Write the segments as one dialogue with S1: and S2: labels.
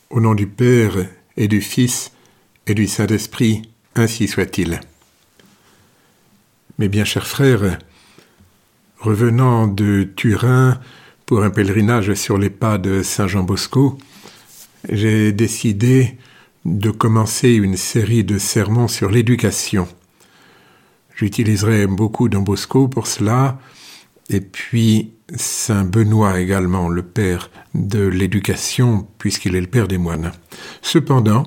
S1: Au nom du Père et du Fils et du Saint-Esprit, ainsi soit-il. Mes bien chers frères, revenant de Turin pour un pèlerinage sur les pas de Saint Jean Bosco, j'ai décidé de commencer une série de sermons sur l'éducation. J'utiliserai beaucoup Don Bosco pour cela, et puis Saint Benoît également, le père de l'éducation, puisqu'il est le père des moines. Cependant,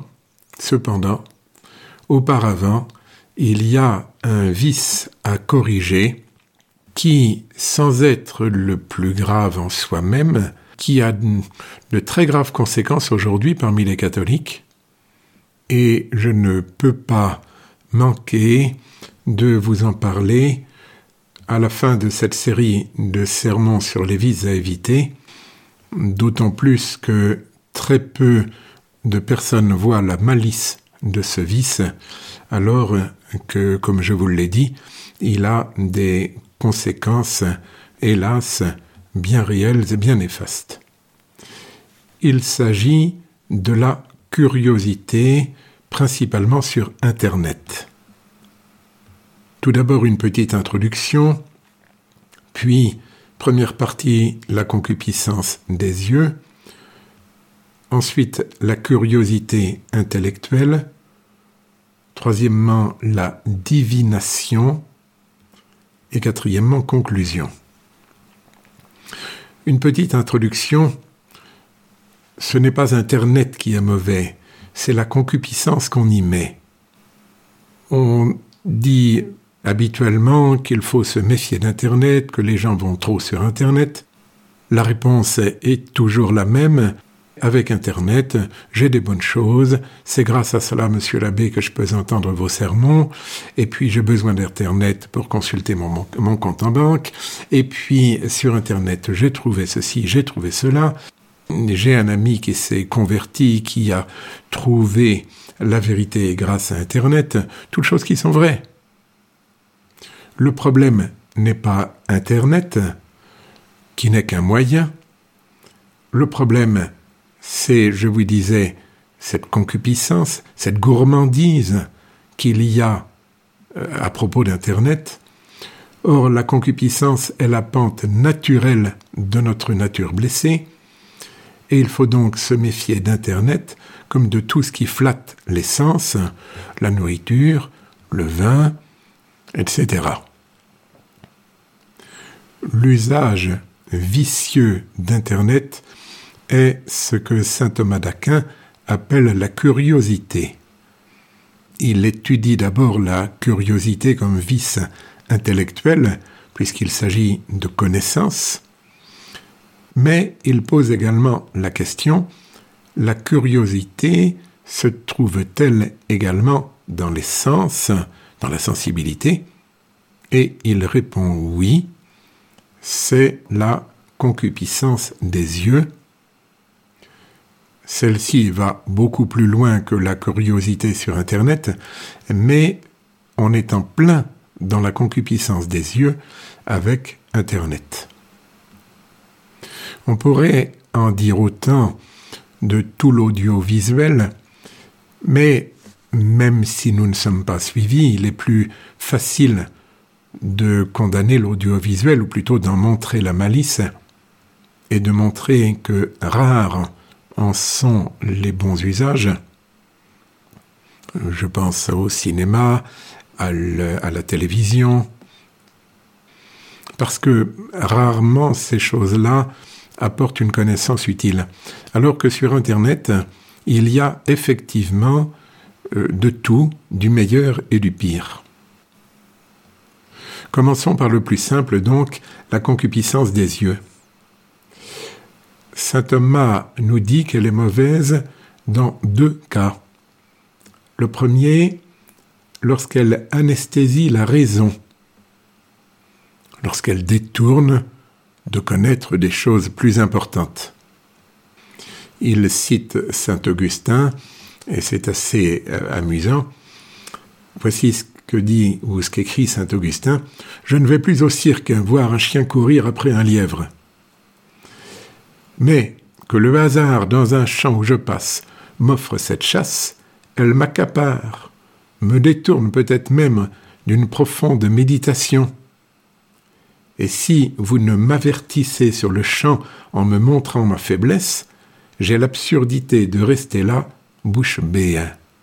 S1: auparavant, il y a un vice à corriger qui, sans être le plus grave en soi-même, qui a de très graves conséquences aujourd'hui parmi les catholiques, et je ne peux pas manquer de vous en parler à la fin de cette série de sermons sur les vices à éviter, d'autant plus que très peu de personnes voient la malice de ce vice, alors que, comme je vous l'ai dit, il a des conséquences, hélas, bien réelles et bien néfastes. Il s'agit de la curiosité, principalement sur Internet. Tout d'abord une petite introduction, puis première partie, la concupiscence des yeux, ensuite la curiosité intellectuelle, troisièmement la divination et quatrièmement conclusion. Une petite introduction, ce n'est pas Internet qui est mauvais, c'est la concupiscence qu'on y met. On dit habituellement qu'il faut se méfier d'Internet, que les gens vont trop sur Internet. La réponse est toujours la même. Avec Internet, j'ai des bonnes choses. C'est grâce à cela, monsieur l'abbé, que je peux entendre vos sermons. Et puis, j'ai besoin d'Internet pour consulter mon compte en banque. Et puis, sur Internet, j'ai trouvé ceci, j'ai trouvé cela. J'ai un ami qui s'est converti, qui a trouvé la vérité grâce à Internet. Toutes choses qui sont vraies. Le problème n'est pas Internet, qui n'est qu'un moyen. Le problème, c'est, je vous disais, cette concupiscence, cette gourmandise qu'il y a à propos d'Internet. Or, la concupiscence est la pente naturelle de notre nature blessée, et il faut donc se méfier d'Internet comme de tout ce qui flatte les sens, la nourriture, le vin, etc. L'usage vicieux d'Internet est ce que saint Thomas d'Aquin appelle la curiosité. Il étudie d'abord la curiosité comme vice intellectuel, puisqu'il s'agit de connaissance, mais il pose également la question, la curiosité se trouve-t-elle également dans les sens, dans la sensibilité? Et il répond oui, c'est la concupiscence des yeux. Celle-ci va beaucoup plus loin que la curiosité sur Internet, mais on est en plein dans la concupiscence des yeux avec Internet. On pourrait en dire autant de tout l'audiovisuel, mais même si nous ne sommes pas suivis, il est plus facile de condamner l'audiovisuel, ou plutôt d'en montrer la malice, et de montrer que rares en sont les bons usages. Je pense au cinéma, à la télévision, parce que rarement ces choses-là apportent une connaissance utile. Alors que sur Internet, il y a effectivement de tout, du meilleur et du pire. Commençons par le plus simple, donc, la concupiscence des yeux. Saint Thomas nous dit qu'elle est mauvaise dans 2 cas. Le premier, lorsqu'elle anesthésie la raison, lorsqu'elle détourne de connaître des choses plus importantes. Il cite saint Augustin, et c'est assez amusant. Voici ce que dit ou ce qu'écrit saint Augustin. « Je ne vais plus au cirque voir un chien courir après un lièvre. Mais que le hasard dans un champ où je passe m'offre cette chasse, elle m'accapare, me détourne peut-être même d'une profonde méditation. Et si vous ne m'avertissez sur le champ en me montrant ma faiblesse, j'ai l'absurdité de rester là, bouche bée.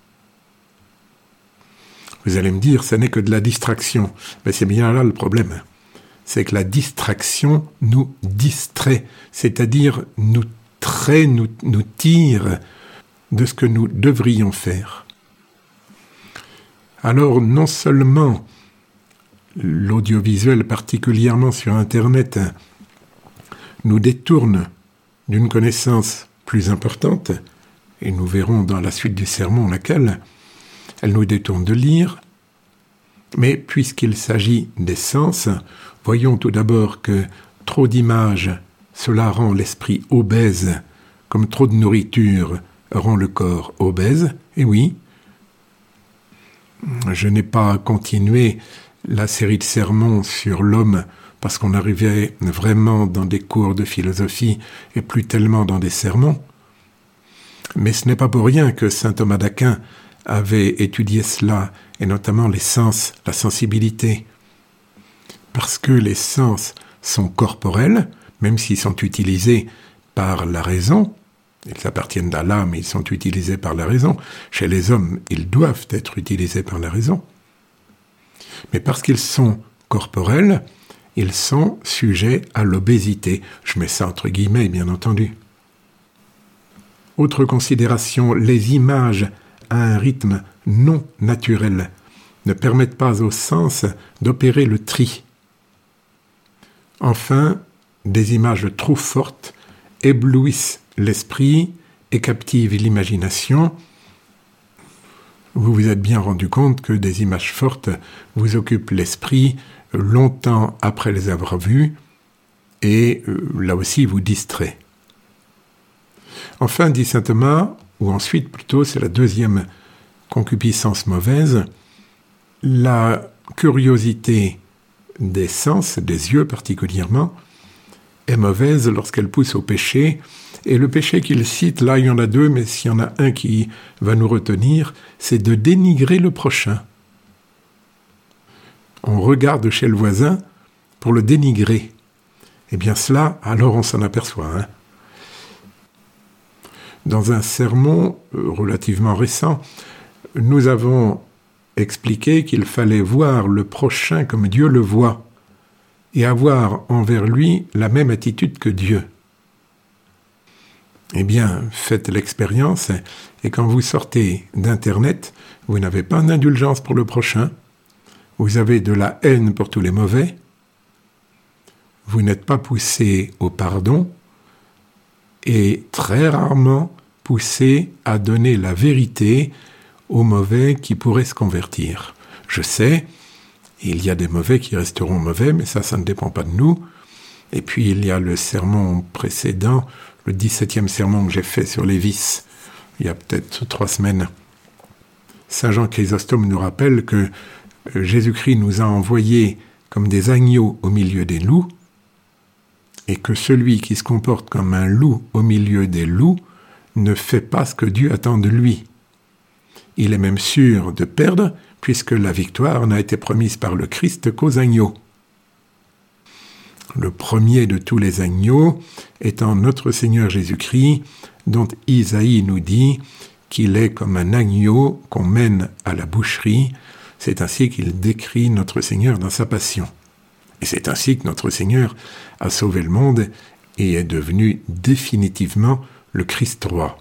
S1: Vous allez me dire, ce n'est que de la distraction. Mais c'est bien là le problème. C'est que la distraction nous distrait, c'est-à-dire nous tire de ce que nous devrions faire. Alors, non seulement l'audiovisuel, particulièrement sur Internet, nous détourne d'une connaissance plus importante, et nous verrons dans la suite du sermon laquelle, elle nous détourne de lire, mais puisqu'il s'agit des sens, voyons tout d'abord que trop d'images, cela rend l'esprit obèse, comme trop de nourriture rend le corps obèse, et oui, je n'ai pas continué la série de sermons sur l'homme parce qu'on arrivait vraiment dans des cours de philosophie et plus tellement dans des sermons. Mais ce n'est pas pour rien que saint Thomas d'Aquin avait étudié cela, et notamment les sens, la sensibilité. Parce que les sens sont corporels, même s'ils sont utilisés par la raison, ils appartiennent à l'âme, ils sont utilisés par la raison. Chez les hommes, ils doivent être utilisés par la raison. Mais parce qu'ils sont corporels, ils sont sujets à l'obésité. Je mets ça entre guillemets, bien entendu. Autre considération, les images à un rythme non naturel ne permettent pas aux sens d'opérer le tri. Enfin, des images trop fortes éblouissent l'esprit et captivent l'imagination. Vous vous êtes bien rendu compte que des images fortes vous occupent l'esprit longtemps après les avoir vues et là aussi vous distraient. Enfin, dit saint Thomas, ou ensuite plutôt, c'est la deuxième concupiscence mauvaise, la curiosité des sens, des yeux particulièrement, est mauvaise lorsqu'elle pousse au péché. Et le péché qu'il cite, là il y en a deux, mais s'il y en a un qui va nous retenir, c'est de dénigrer le prochain. On regarde chez le voisin pour le dénigrer. Eh bien cela, alors on s'en aperçoit. Dans un sermon relativement récent, nous avons expliqué qu'il fallait voir le prochain comme Dieu le voit et avoir envers lui la même attitude que Dieu. Eh bien, faites l'expérience et quand vous sortez d'Internet, vous n'avez pas d'indulgence pour le prochain, vous avez de la haine pour tous les mauvais, vous n'êtes pas poussé au pardon et très rarement poussé à donner la vérité aux mauvais qui pourraient se convertir. Je sais, il y a des mauvais qui resteront mauvais, mais ça ne dépend pas de nous. Et puis il y a le sermon précédent, le 17e sermon que j'ai fait sur les vices, il y a peut-être 3 semaines. Saint Jean Chrysostome nous rappelle que Jésus-Christ nous a envoyés comme des agneaux au milieu des loups, et que celui qui se comporte comme un loup au milieu des loups ne fait pas ce que Dieu attend de lui. Il est même sûr de perdre, puisque la victoire n'a été promise par le Christ qu'aux agneaux. Le premier de tous les agneaux étant notre Seigneur Jésus-Christ, dont Isaïe nous dit qu'il est comme un agneau qu'on mène à la boucherie. C'est ainsi qu'il décrit notre Seigneur dans sa passion. Et c'est ainsi que notre Seigneur a sauvé le monde et est devenu définitivement le Christ roi.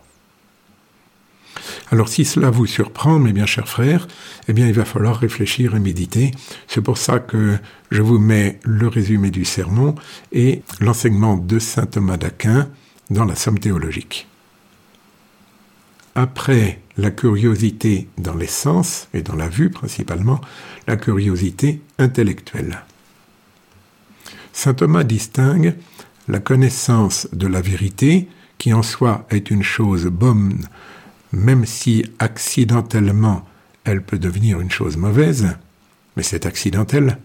S1: Alors si cela vous surprend, mes bien chers frères, eh bien il va falloir réfléchir et méditer. C'est pour ça que je vous mets le résumé du sermon et l'enseignement de saint Thomas d'Aquin dans la Somme théologique. Après la curiosité dans les sens, et dans la vue principalement, la curiosité intellectuelle. Saint Thomas distingue la connaissance de la vérité, qui en soi est une chose bonne, même si accidentellement elle peut devenir une chose mauvaise, mais c'est accidentel.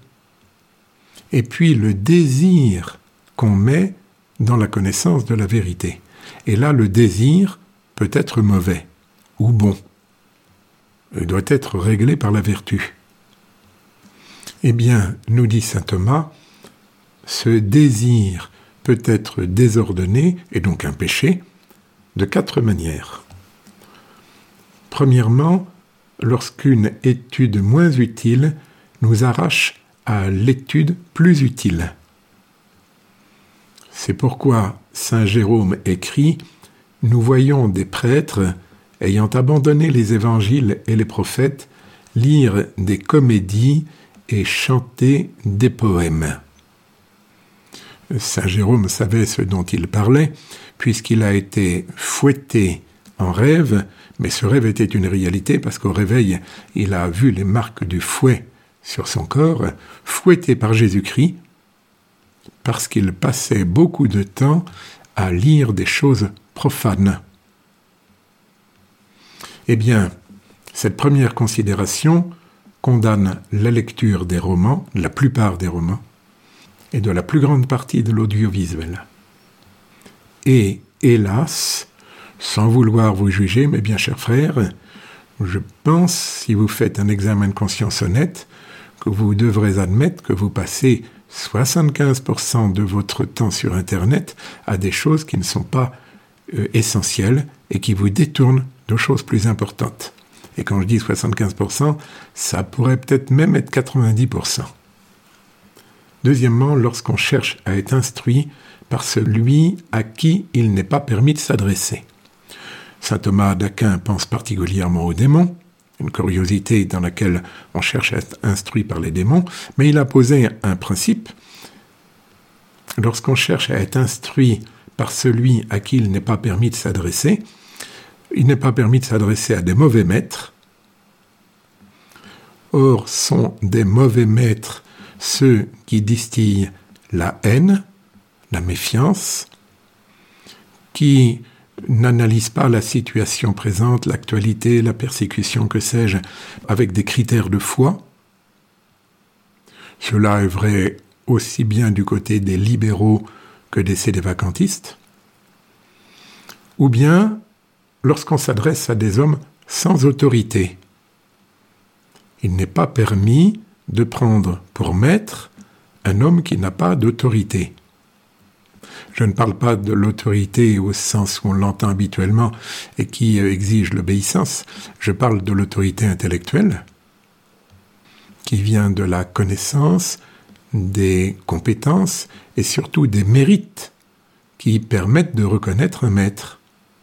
S1: Et puis le désir qu'on met dans la connaissance de la vérité. Et là, le désir peut être mauvais ou bon. Il doit être réglé par la vertu. Eh bien, nous dit saint Thomas, ce désir peut être désordonné, et donc un péché, de 4 manières. Premièrement, lorsqu'une étude moins utile nous arrache à l'étude plus utile. C'est pourquoi saint Jérôme écrit « Nous voyons des prêtres, ayant abandonné les évangiles et les prophètes, lire des comédies et chanter des poèmes. » Saint Jérôme savait ce dont il parlait, puisqu'il a été fouetté en rêve, mais ce rêve était une réalité parce qu'au réveil, il a vu les marques du fouet sur son corps, fouetté par Jésus-Christ, parce qu'il passait beaucoup de temps à lire des choses profanes. Eh bien, cette première considération condamne la lecture des romans, la plupart des romans, et de la plus grande partie de l'audiovisuel. Et, hélas, sans vouloir vous juger, mes bien chers frères, je pense, si vous faites un examen de conscience honnête, que vous devrez admettre que vous passez 75% de votre temps sur Internet à des choses qui ne sont pas essentielles et qui vous détournent de choses plus importantes. Et quand je dis 75%, ça pourrait peut-être même être 90%. Deuxièmement, lorsqu'on cherche à être instruit par celui à qui il n'est pas permis de s'adresser. Saint Thomas d'Aquin pense particulièrement aux démons, une curiosité dans laquelle on cherche à être instruit par les démons, mais il a posé un principe. Lorsqu'on cherche à être instruit par celui à qui il n'est pas permis de s'adresser, il n'est pas permis de s'adresser à des mauvais maîtres. Or, sont des mauvais maîtres ceux qui distillent la haine, la méfiance, qui n'analysent pas la situation présente, l'actualité, la persécution, que sais-je, avec des critères de foi. Cela est vrai aussi bien du côté des libéraux que des sédévacantistes. Ou bien lorsqu'on s'adresse à des hommes sans autorité. Il n'est pas permis de prendre pour maître un homme qui n'a pas d'autorité. Je ne parle pas de l'autorité au sens où on l'entend habituellement et qui exige l'obéissance. Je parle de l'autorité intellectuelle qui vient de la connaissance, des compétences et surtout des mérites qui permettent de reconnaître un maître.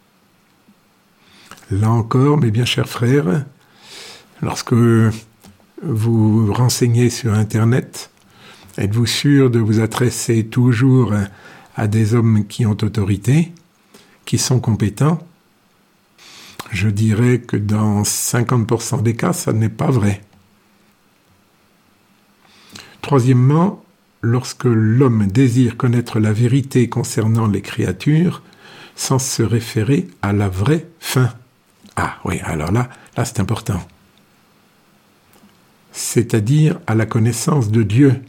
S1: Là encore, mes bien chers frères, lorsque vous vous renseignez sur Internet, êtes-vous sûr de vous adresser toujours à des hommes qui ont autorité, qui sont compétents? Je dirais que dans 50% des cas, ça n'est pas vrai. Troisièmement, lorsque l'homme désire connaître la vérité concernant les créatures, sans se référer à la vraie fin. Ah oui, alors là c'est important. C'est-à-dire à la connaissance de Dieu.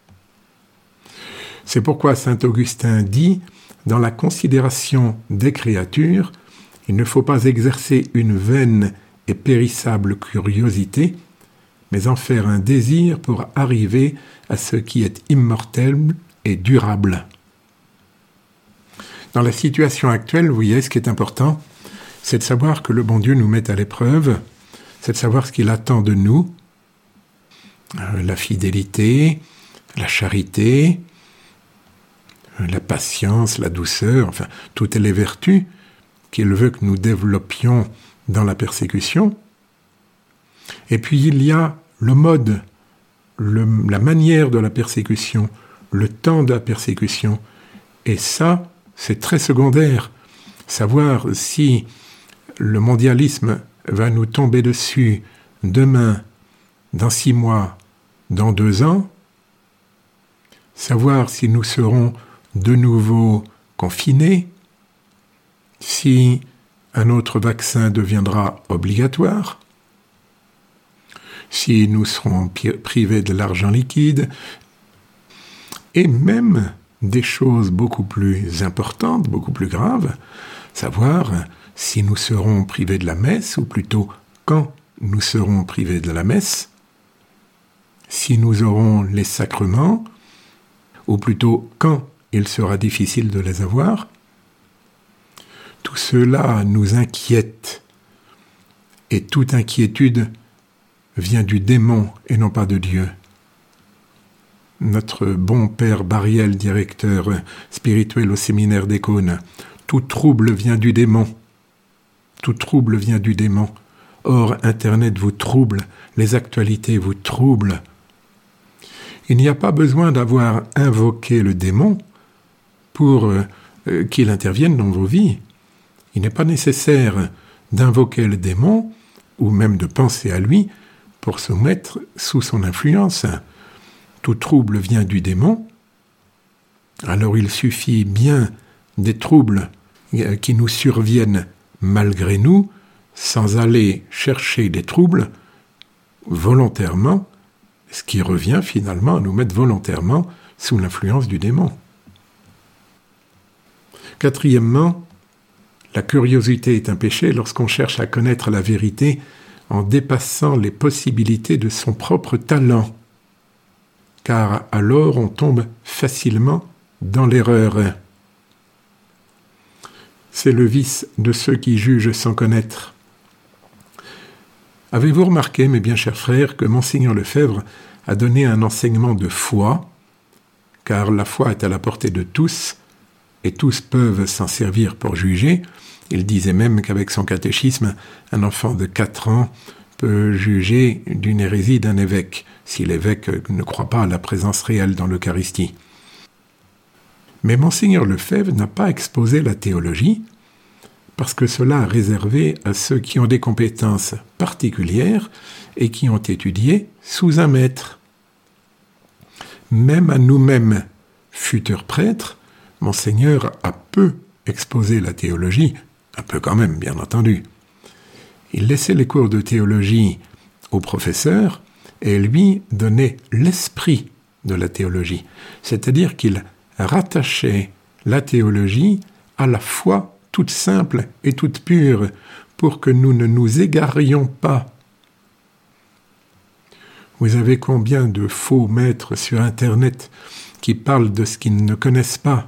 S1: C'est pourquoi saint Augustin dit, dans la considération des créatures, il ne faut pas exercer une vaine et périssable curiosité, mais en faire un désir pour arriver à ce qui est immortel et durable. Dans la situation actuelle, vous voyez, ce qui est important, c'est de savoir que le bon Dieu nous met à l'épreuve, c'est de savoir ce qu'il attend de nous, la fidélité, la charité, la patience, la douceur, enfin, toutes les vertus qu'il veut que nous développions dans la persécution. Et puis il y a le mode, la manière de la persécution, le temps de la persécution. Et ça, c'est très secondaire. Savoir si le mondialisme va nous tomber dessus demain, dans 6 mois, dans 2 ans, savoir si nous serons de nouveau confinés, si un autre vaccin deviendra obligatoire, si nous serons privés de l'argent liquide, et même des choses beaucoup plus importantes, beaucoup plus graves, savoir si nous serons privés de la messe, ou plutôt quand nous serons privés de la messe, si nous aurons les sacrements, ou plutôt quand il sera difficile de les avoir. Tout cela nous inquiète, et toute inquiétude vient du démon et non pas de Dieu. Notre bon père Bariel, directeur spirituel au séminaire des Cônes, tout trouble vient du démon. Tout trouble vient du démon. Or, Internet vous trouble, les actualités vous troublent. Il n'y a pas besoin d'avoir invoqué le démon pour qu'il intervienne dans vos vies. Il n'est pas nécessaire d'invoquer le démon, ou même de penser à lui, pour se mettre sous son influence. Tout trouble vient du démon. Alors il suffit bien des troubles qui nous surviennent malgré nous, sans aller chercher des troubles volontairement, ce qui revient finalement à nous mettre volontairement sous l'influence du démon. Quatrièmement, la curiosité est un péché lorsqu'on cherche à connaître la vérité en dépassant les possibilités de son propre talent, car alors on tombe facilement dans l'erreur. C'est le vice de ceux qui jugent sans connaître. Avez-vous remarqué, mes bien chers frères, que Monseigneur Lefebvre a donné un enseignement de foi, car la foi est à la portée de tous, et tous peuvent s'en servir pour juger. Il disait même qu'avec son catéchisme, un enfant de 4 ans peut juger d'une hérésie d'un évêque, si l'évêque ne croit pas à la présence réelle dans l'Eucharistie. Mais Monseigneur Lefebvre n'a pas exposé la théologie, parce que cela est réservé à ceux qui ont des compétences particulières et qui ont étudié sous un maître. Même à nous-mêmes, futurs prêtres, Monseigneur a peu exposé la théologie, un peu quand même, bien entendu. Il laissait les cours de théologie au professeur et lui donnait l'esprit de la théologie, c'est-à-dire qu'il rattachait la théologie à la foi toute simple et toute pure, pour que nous ne nous égarions pas. Vous avez combien de faux maîtres sur Internet qui parlent de ce qu'ils ne connaissent pas?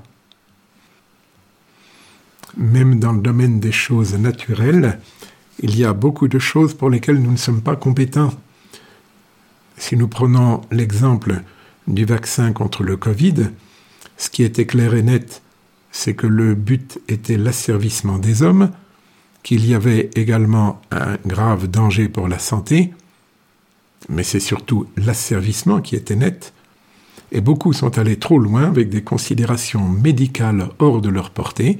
S1: Même dans le domaine des choses naturelles, il y a beaucoup de choses pour lesquelles nous ne sommes pas compétents. Si nous prenons l'exemple du vaccin contre le Covid, ce qui était clair et net, c'est que le but était l'asservissement des hommes, qu'il y avait également un grave danger pour la santé, mais c'est surtout l'asservissement qui était net, et beaucoup sont allés trop loin avec des considérations médicales hors de leur portée.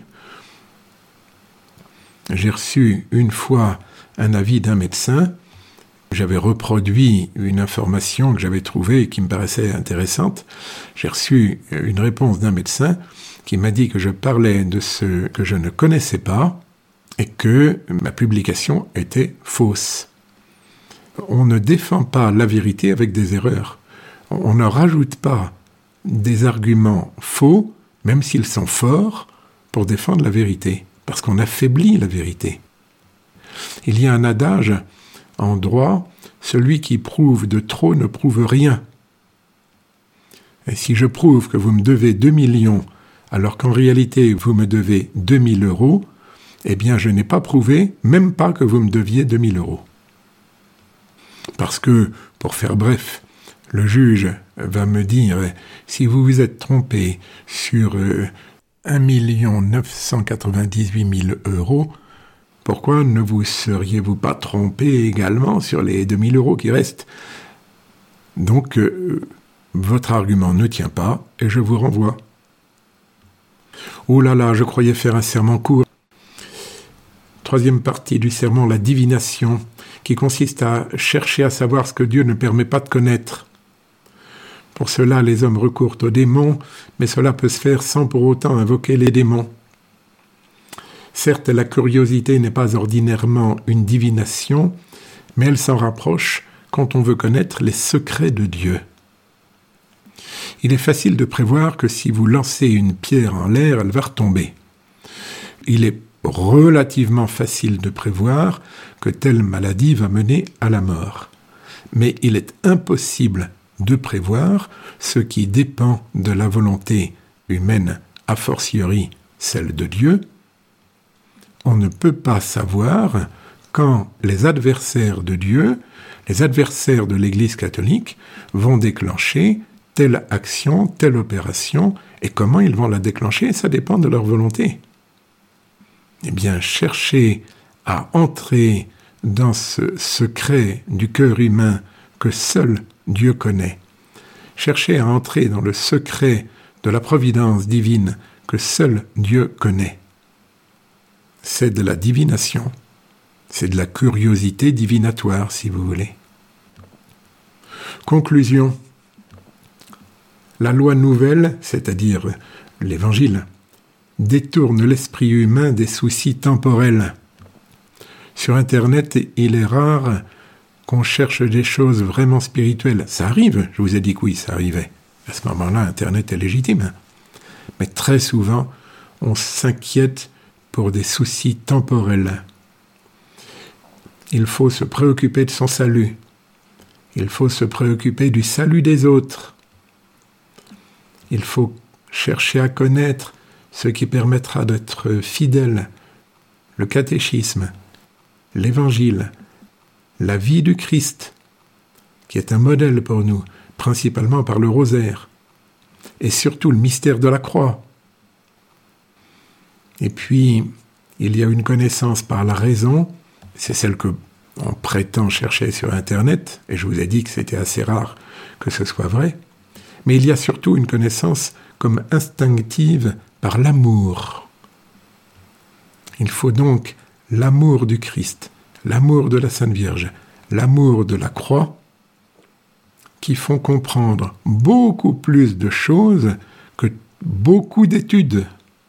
S1: J'ai reçu une fois un avis d'un médecin. J'avais reproduit une information que j'avais trouvée et qui me paraissait intéressante. J'ai reçu une réponse d'un médecin qui m'a dit que je parlais de ce que je ne connaissais pas et que ma publication était fausse. On ne défend pas la vérité avec des erreurs. On ne rajoute pas des arguments faux, même s'ils sont forts, pour défendre la vérité, parce qu'on affaiblit la vérité. Il y a un adage en droit, celui qui prouve de trop ne prouve rien. Et si je prouve que vous me devez 2 millions, alors qu'en réalité vous me devez 2000 €, eh bien je n'ai pas prouvé, même pas que vous me deviez 2000 €. Parce que, pour faire bref, le juge va me dire, si vous vous êtes trompé sur 1 998 000 €, pourquoi ne vous seriez-vous pas trompé également sur les 2000 € qui restent? Donc, votre argument ne tient pas et je vous renvoie. Oh là là, je croyais faire un serment court. Troisième partie du serment, la divination, qui consiste à chercher à savoir ce que Dieu ne permet pas de connaître. Pour cela, les hommes recourent aux démons, mais cela peut se faire sans pour autant invoquer les démons. Certes, la curiosité n'est pas ordinairement une divination, mais elle s'en rapproche quand on veut connaître les secrets de Dieu. Il est facile de prévoir que si vous lancez une pierre en l'air, elle va retomber. Il est relativement facile de prévoir que telle maladie va mener à la mort. Mais il est impossible de prévoir ce qui dépend de la volonté humaine, a fortiori celle de Dieu. On ne peut pas savoir quand les adversaires de Dieu, les adversaires de l'Église catholique, vont déclencher telle action, telle opération, et comment ils vont la déclencher, ça dépend de leur volonté. Eh bien, chercher à entrer dans ce secret du cœur humain que seul Dieu connaît, chercher à entrer dans le secret de la providence divine que seul Dieu connaît, c'est de la divination, c'est de la curiosité divinatoire, si vous voulez. Conclusion. La loi nouvelle, c'est-à-dire l'Évangile, détourne l'esprit humain des soucis temporels. Sur Internet, il est rare qu'on cherche des choses vraiment spirituelles. Ça arrive, je vous ai dit que oui, ça arrivait. À ce moment-là, Internet est légitime. Mais très souvent, on s'inquiète pour des soucis temporels. Il faut se préoccuper de son salut. Il faut se préoccuper du salut des autres. Il faut chercher à connaître ce qui permettra d'être fidèle, le catéchisme, l'Évangile, la vie du Christ, qui est un modèle pour nous, principalement par le rosaire, et surtout le mystère de la croix. Et puis, il y a une connaissance par la raison, c'est celle que on prétend chercher sur Internet, et je vous ai dit que c'était assez rare que ce soit vrai, mais il y a surtout une connaissance comme instinctive par l'amour. Il faut donc l'amour du Christ, l'amour de la Sainte Vierge, l'amour de la croix, qui font comprendre beaucoup plus de choses que beaucoup d'études.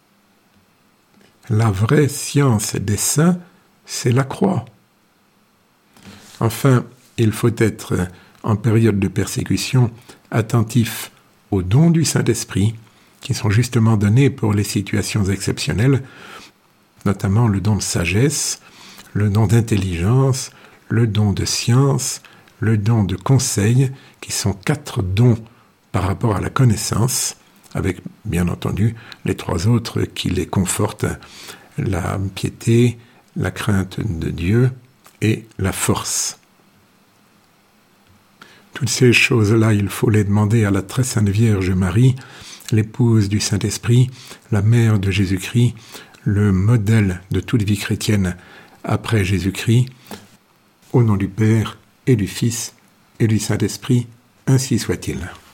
S1: La vraie science des saints, c'est la croix. Enfin, il faut être, en période de persécution, attentif aux dons du Saint-Esprit, qui sont justement donnés pour les situations exceptionnelles, notamment le don de sagesse, le don d'intelligence, le don de science, le don de conseil, qui sont 4 dons par rapport à la connaissance, avec bien entendu les 3 autres qui les confortent, la piété, la crainte de Dieu et la force. Toutes ces choses-là, il faut les demander à la très sainte Vierge Marie, l'épouse du Saint-Esprit, la mère de Jésus-Christ, le modèle de toute vie chrétienne après Jésus-Christ, au nom du Père et du Fils et du Saint-Esprit, ainsi soit-il.